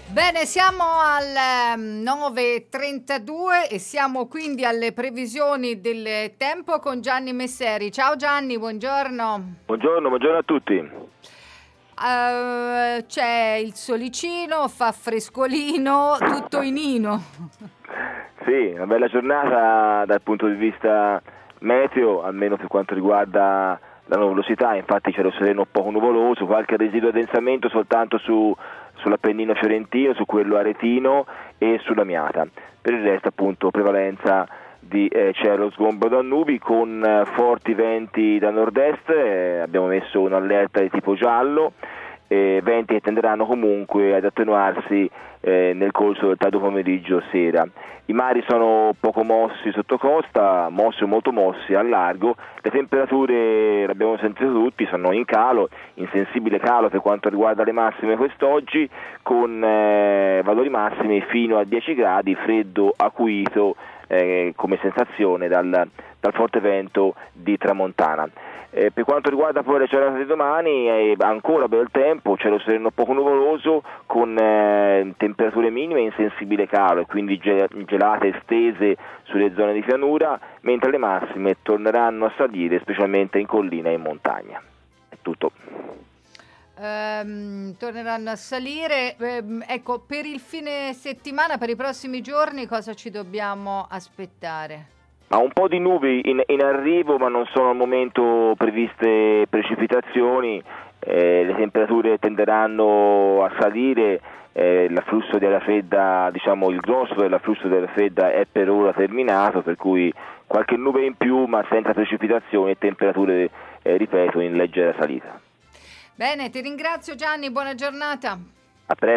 Bene, siamo al 9:32 e siamo quindi alle previsioni del tempo con Gianni Messeri. Ciao Gianni, buongiorno. Buongiorno a tutti. C'è il solicino, fa frescolino, tutto inino. Sì, una bella giornata dal punto di vista meteo, almeno per quanto riguarda la nuvolosità. Infatti c'è lo sereno poco nuvoloso, qualche residuo addensamento soltanto sull'Appennino fiorentino, su quello aretino e sulla Miata. Per il resto appunto prevalenza di cielo sgombro da nubi con forti venti da nord-est, abbiamo messo un'allerta di tipo giallo, venti che tenderanno comunque ad attenuarsi nel corso del tardo pomeriggio sera. I mari sono poco mossi sotto costa, mossi o molto mossi al largo, le temperature, l'abbiamo sentito tutti, sono in calo, in sensibile calo per quanto riguarda le massime quest'oggi, con valori massimi fino a 10 gradi, freddo acuito come sensazione dal forte vento di tramontana. Per quanto riguarda poi le giornate di domani, ancora bel tempo, cielo sereno poco nuvoloso con temperature minime in sensibile calo e quindi gelate estese sulle zone di pianura, mentre le massime torneranno a salire specialmente in collina e in montagna. È tutto. Torneranno a salire. Ecco, per il fine settimana, per i prossimi giorni, cosa ci dobbiamo aspettare? Ha un po' di nubi in arrivo, ma non sono al momento previste precipitazioni, le temperature tenderanno a salire, l'afflusso di aria fredda, diciamo il grosso dell'afflusso di aria fredda è per ora terminato, per cui qualche nube in più ma senza precipitazioni e temperature, ripeto, in leggera salita. Bene, ti ringrazio Gianni, buona giornata. A presto.